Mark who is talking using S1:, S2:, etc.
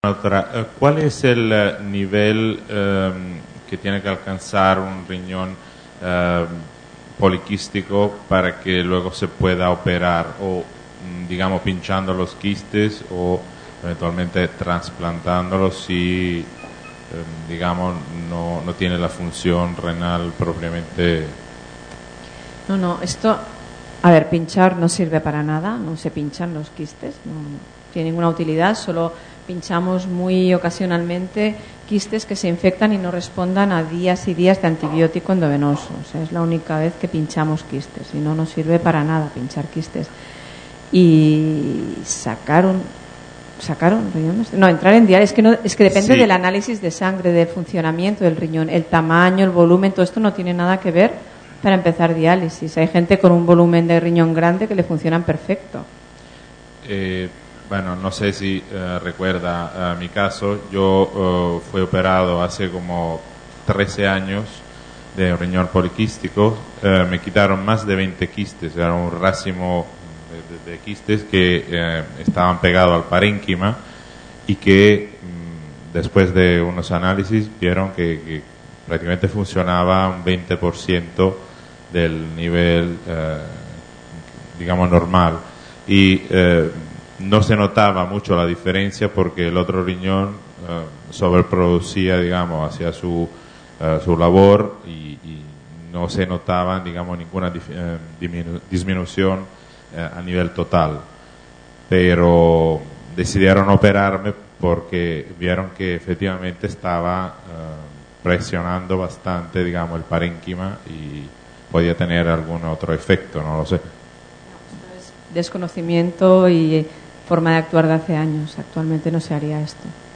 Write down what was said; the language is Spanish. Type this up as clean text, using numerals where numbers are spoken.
S1: ¿Cuál es el nivel que tiene que alcanzar un riñón poliquístico para que luego se pueda operar? O, digamos, pinchando los quistes o eventualmente trasplantándolos si, digamos, no tiene la función renal propiamente.
S2: No, esto, a ver, pinchar no sirve para nada, no se pinchan los quistes, no tiene ninguna utilidad, solo pinchamos muy ocasionalmente quistes que se infectan y no respondan a días y días de antibiótico endovenoso. O sea, es la única vez que pinchamos quistes, y no sirve para nada pinchar quistes. Y sacaron riñones. No, entrar en diálisis, es que depende del análisis de sangre, del funcionamiento del riñón, el tamaño, el volumen, todo esto no tiene nada que ver para empezar diálisis. Hay gente con un volumen de riñón grande que le funcionan perfecto.
S1: Bueno, no sé si recuerda mi caso. Yo fui operado hace como 13 años de riñón poliquístico. Me quitaron más de 20 quistes, era un racimo de quistes que estaban pegados al parénquima y que después de unos análisis vieron que prácticamente funcionaba un 20% del nivel, digamos, normal. Y no se notaba mucho la diferencia porque el otro riñón sobreproducía, digamos, hacia su labor y no se notaba, digamos, ninguna disminución a nivel total. Pero decidieron operarme porque vieron que efectivamente estaba presionando bastante, digamos, el parénquima y podía tener algún otro efecto, no lo sé.
S2: Desconocimiento y forma de actuar de hace años. Actualmente no se haría esto.